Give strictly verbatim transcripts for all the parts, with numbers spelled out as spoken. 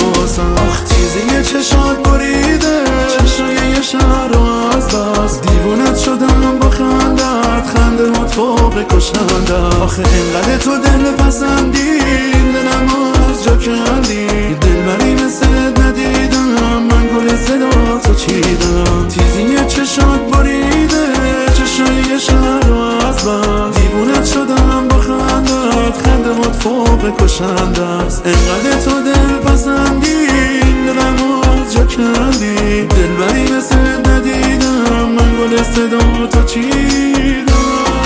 واسم. آخ تیزی چشات بریده چشای یه شهر رو از بس، دیوونت شدم با خندت، خنده هات فوق کشنده. آخه اینقدر تو دل پسندی، دلم از جا کندی، دلبری مثل ندیدم من گل صدا تو چیدم. تیزی چشات بریده چشای یه شهر رو از بس، دیوونت شدم با خندت، خنده هات فوق کشنده است. اینقدر تو دل پسندی، دلم از جا کندی، دلبری مثل ندیدم من گل صدا تو چیدم.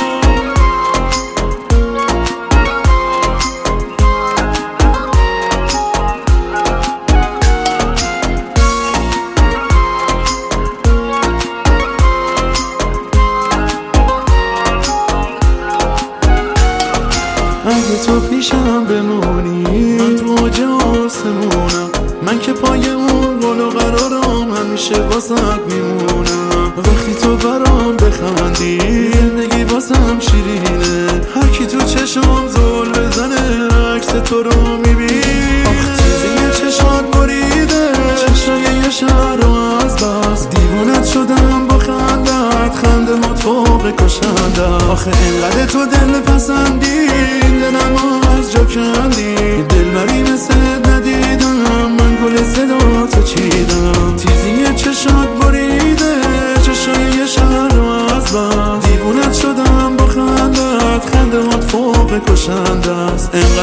اگه تو پیشم بمونی من تو اوج آسمونم، من که پای اون قول و قرارم همیشه واسط میمونم. وقتی تو برام بخندی زندگی واسم شیرینه، هر کی تو چشم زل بزنه عکس تو رو میبینه. آخ تیزی چشات بریده چشای یه شهر رو از بس، دیوونت شدم با خندت، خنده هات فوق کشنده. آخه اینقدر تو دل پسندی، دلم از جا کندی، دلبری مثل ندیدم من گل صدا تو چیدم. تیزی چشات بریده چشای یه شهر رو از بس، دیوونت شدم با خندت، خنده هات فوق کشنده است.